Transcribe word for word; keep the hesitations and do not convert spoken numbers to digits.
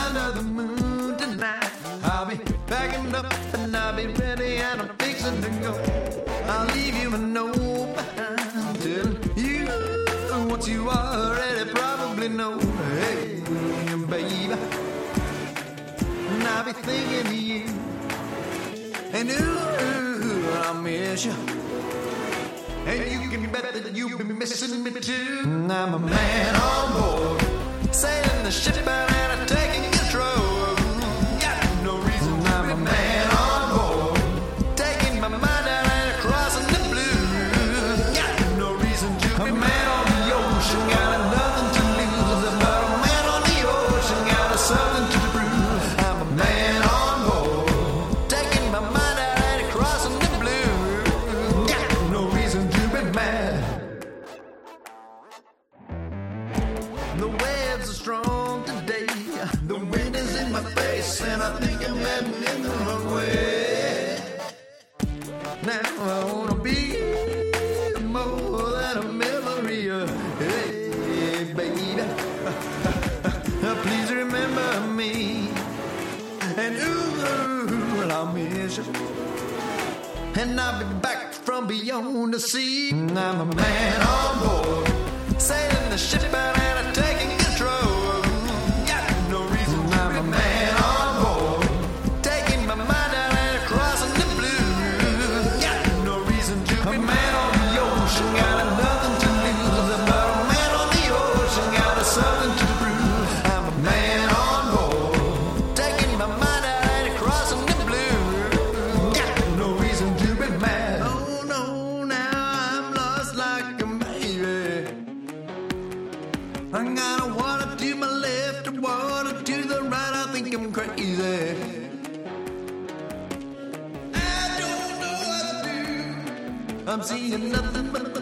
under the moon tonight. I'll be packing up and I'll be ready and I'm fixing to go. I'll leave you a note behind telling you what you already probably know. Hey, baby, and I'll be thinking of you. And ooh, I'll miss you. And you can bet that you'll be missing me too. I'm a man on board, sailing the ship out and I'm taking control. Got no reason to I'm a man on board, taking my mind out and crossing the blue. Got no reason to be a man on the ocean, got nothing to lose. But a man on the ocean, got something to prove. I'm a man on board, taking my mind out and crossing the blue. Got no reason to be mad. The waves are strong today. The wind is in my face, and I think I'm heading in the wrong way. Now I wanna be more than a memory. uh, Hey, baby, please remember me. And ooh, I'll miss you. And I'll be back from beyond the sea. I'm a man on board, sailing the ship out and I'm taking control. Got no reason to I'm a man on board, taking my mind out and crossing the blue. Got no reason to be a man on the ocean, got nothing to lose. But a man on the ocean, got something to prove. I'm a man on board, taking my mind out and crossing the blue. Got no reason to be mad. Oh no, now I'm lost like a baby. I got a water to my left, a water to the right. I think I'm crazy. I don't know what to do. I'm seeing nothing but